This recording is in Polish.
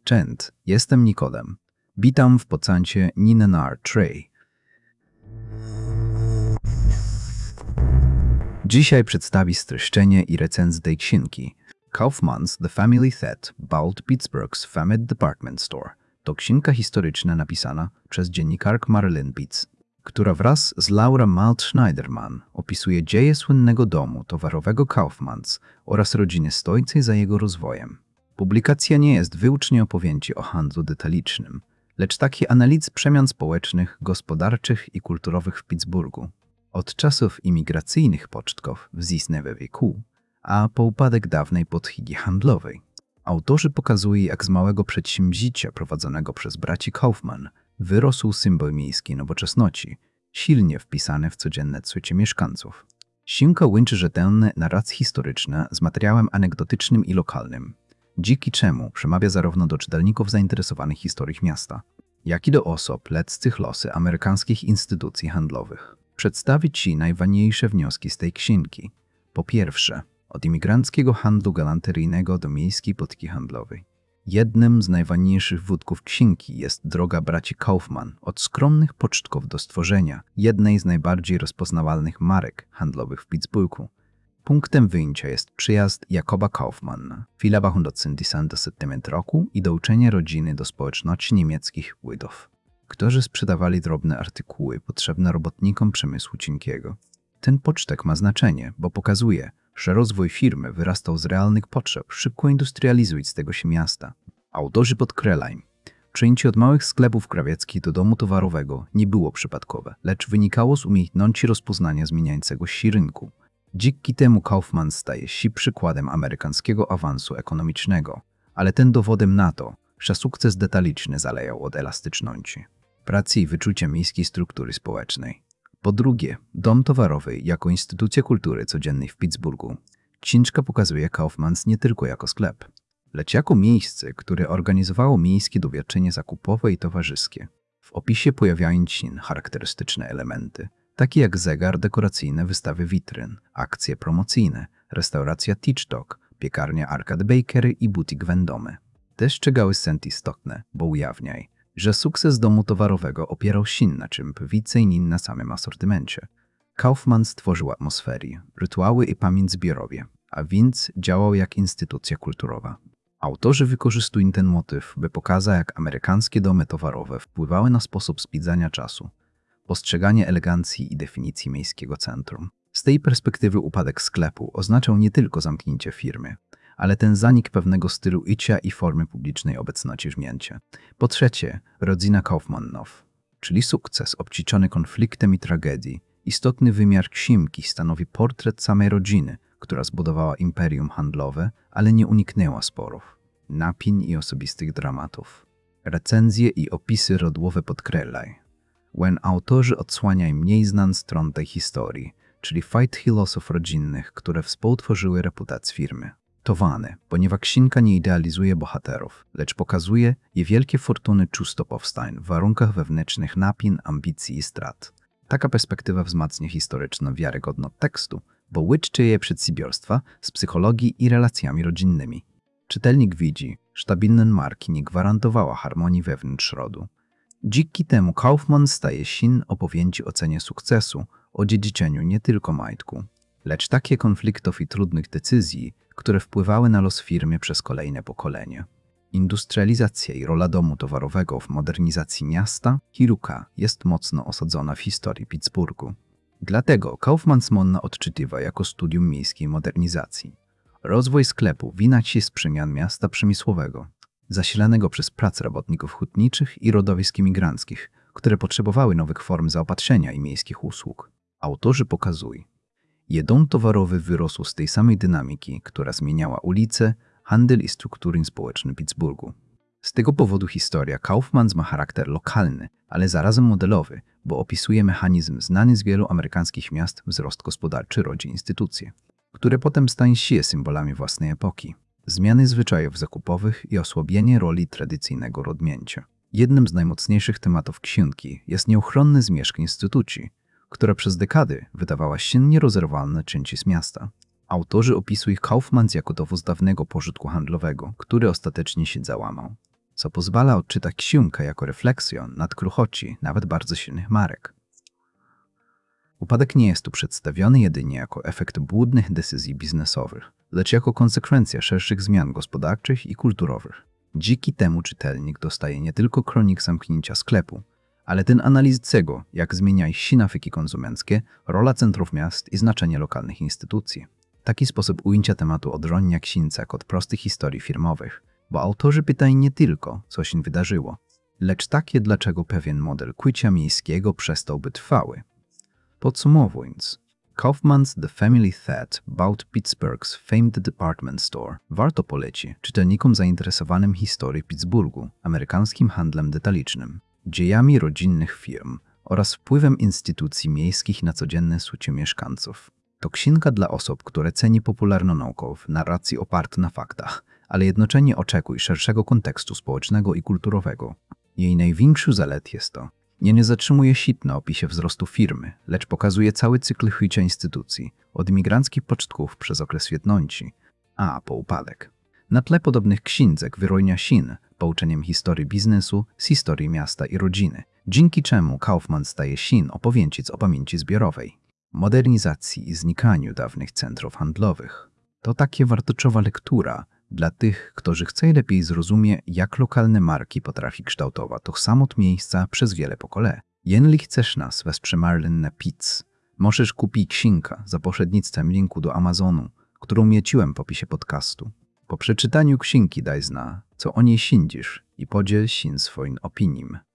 Cześć, jestem Nikodem. Witam w podcaście Ninenar Trey. Dzisiaj przedstawi streszczenie i recenzję tej księgi. Kaufmann's The Family That Built Pittsburgh's Famous Department Store. To księga historyczna napisana przez dziennikarkę Marilyn Pitts, która wraz z Laura Malt Schneiderman opisuje dzieje słynnego domu towarowego Kaufmanns oraz rodziny stojącej za jego rozwojem. Publikacja nie jest wyłącznie opowieści o handlu detalicznym, lecz taki analiz przemian społecznych, gospodarczych i kulturowych w Pittsburghu. Od czasów imigracyjnych początków w XIX wieku, a po upadek dawnej potęgi handlowej. Autorzy pokazują, jak z małego przedsięwzięcia prowadzonego przez braci Kaufmann wyrósł symbol miejskiej nowoczesności, silnie wpisany w codzienne życie mieszkańców. Księga łączy rzetelne narracje historyczne z materiałem anegdotycznym i lokalnym, dzięki czemu przemawia zarówno do czytelników zainteresowanych historią miasta, jak i do osób śledzących losy amerykańskich instytucji handlowych. Przedstawię Ci najważniejsze wnioski z tej księgi. Po pierwsze, od imigranckiego handlu galanteryjnego do miejskiej potęgi handlowej. Jednym z najważniejszych wątków księgi jest droga braci Kaufmann od skromnych początków do stworzenia jednej z najbardziej rozpoznawalnych marek handlowych w Pittsburghu. Punktem wyjścia jest przyjazd Jakoba Kaufmanna w 1877 roku i douczenie rodziny do społeczności niemieckich Żydów, którzy sprzedawali drobne artykuły potrzebne robotnikom przemysłu cienkiego. Ten początek ma znaczenie, bo pokazuje, że rozwój firmy wyrastał z realnych potrzeb szybko industrializującego się miasta. Autorzy podkreślają, przejęcie od małych sklepów krawieckich do domu towarowego nie było przypadkowe, lecz wynikało z umiejętności rozpoznania zmieniającego się rynku. Dzięki temu Kaufmann staje się przykładem amerykańskiego awansu ekonomicznego, ale ten dowodem na to, że sukces detaliczny zależał od elastyczności, pracy i wyczucia miejskiej struktury społecznej. Po drugie, dom towarowy jako instytucja kultury codziennej w Pittsburghu. Księga pokazuje Kaufmanns nie tylko jako sklep, lecz jako miejsce, które organizowało miejskie doświadczenie zakupowe i towarzyskie. W opisie pojawiają się charakterystyczne elementy, takie jak zegar dekoracyjny wystawy witryn, akcje promocyjne, restauracja Teach Talk, piekarnia Arcade Bakery i butik Vendomy. Te szczegóły są istotne, bo ujawniają, że sukces domu towarowego opierał się na czym więcej niż na samym asortymencie. Kaufmann stworzył atmosferę, rytuały i pamięć zbiorowe, a więc działał jak instytucja kulturowa. Autorzy wykorzystują ten motyw, by pokazać, jak amerykańskie domy towarowe wpływały na sposób spędzania czasu, postrzeganie elegancji i definicji miejskiego centrum. Z tej perspektywy upadek sklepu oznaczał nie tylko zamknięcie firmy, ale ten zanik pewnego stylu życia i formy publicznej obecności w mieście. Po trzecie, rodzina Kaufmannów, czyli sukces obciczony konfliktem i tragedii. Istotny wymiar księgi stanowi portret samej rodziny, która zbudowała imperium handlowe, ale nie uniknęła sporów, napięć i osobistych dramatów. Recenzje i opisy rodłowe podkreślają, when autorzy odsłaniają mniej znanych stron tej historii, czyli fajt losów rodzinnych, które współtworzyły reputację firmy. To ważne, ponieważ księga nie idealizuje bohaterów, lecz pokazuje je wielkie fortuny często powstań w warunkach wewnętrznych napięć, ambicji i strat. Taka perspektywa wzmacnia historyczną wiarygodność tekstu, bo łączy je przedsiębiorstwa z psychologii i relacjami rodzinnymi. Czytelnik widzi, że stabilna marka nie gwarantowała harmonii wewnątrz rodu. Dzięki temu Kaufmann staje się opowieści o cenie sukcesu, o dziedziczeniu nie tylko majątku, lecz takie konfliktów i trudnych decyzji, które wpływały na los firmy przez kolejne pokolenia. Industrializacja i rola domu towarowego w modernizacji miasta Hiruka jest mocno osadzona w historii Pittsburghu. Dlatego Kaufmanns można odczytywać jako studium miejskiej modernizacji. Rozwój sklepu winać się z przemian miasta przemysłowego, zasilanego przez pracę robotników hutniczych i rodowisk imigranckich, które potrzebowały nowych form zaopatrzenia i miejskich usług. Autorzy pokazują, że dom towarowy wyrósł z tej samej dynamiki, która zmieniała ulice, handel i struktury społeczne Pittsburghu. Z tego powodu historia Kaufmanns ma charakter lokalny, ale zarazem modelowy, bo opisuje mechanizm znany z wielu amerykańskich miast wzrost gospodarczy rodzi instytucje, które potem stają się symbolami własnej epoki. Zmiany zwyczajów zakupowych i osłabienie roli tradycyjnego rodmięcia. Jednym z najmocniejszych tematów księgi jest nieuchronny zmierzch instytucji, która przez dekady wydawała się nierozerwalna częścią miasta. Autorzy opisują Kaufmanns jako dowód dawnego pożytku handlowego, który ostatecznie się załamał. co pozwala odczytać książkę jako refleksję nad kruchoci nawet bardzo silnych marek. Upadek nie jest tu przedstawiony jedynie jako efekt błędnych decyzji biznesowych, lecz jako konsekwencja szerszych zmian gospodarczych i kulturowych. Dzięki temu czytelnik dostaje nie tylko kronik zamknięcia sklepu, ale ten analiz tego, jak zmieniają się nawyki konsumenckie, rola centrów miast i znaczenie lokalnych instytucji. Taki sposób ujęcia tematu odróżnia księcia od prostych historii firmowych, bo autorzy pytają nie tylko, co się wydarzyło, lecz takie, dlaczego pewien model kłycia miejskiego przestałby trwały. Podsumowując, Kaufmann's The Family That Bought Pittsburgh's Famed Department Store warto polecić czytelnikom zainteresowanym historią Pittsburghu, amerykańskim handlem detalicznym, dziejami rodzinnych firm oraz wpływem instytucji miejskich na codzienne życie mieszkańców. To księga dla osób, które ceni popularną naukę w narracji opartej na faktach, ale jednocześnie oczekuje szerszego kontekstu społecznego i kulturowego. Jej największy zalet jest to, nie zatrzymuje się na opisie wzrostu firmy, lecz pokazuje cały cykl życia instytucji, od imigranckich początków przez okres świetności, a po upadek. Na tle podobnych książek wyróżnia się pouczeniem historii biznesu z historii miasta i rodziny, dzięki czemu Kaufman staje się opowieścią o pamięci zbiorowej, modernizacji i znikaniu dawnych centrów handlowych. To takie wartościowa lektura dla tych, którzy chcą lepiej zrozumieć, jak lokalne marki potrafi kształtować to samo miejsca przez wiele pokoleń. Jeżeli chcesz nas wesprzeć na Pitts, możesz kupić księgę za pośrednictwem linku do Amazonu, którą umieściłem w opisie podcastu. Po przeczytaniu księgi daj zna, co o niej sądzisz i podziel się swoim opinią.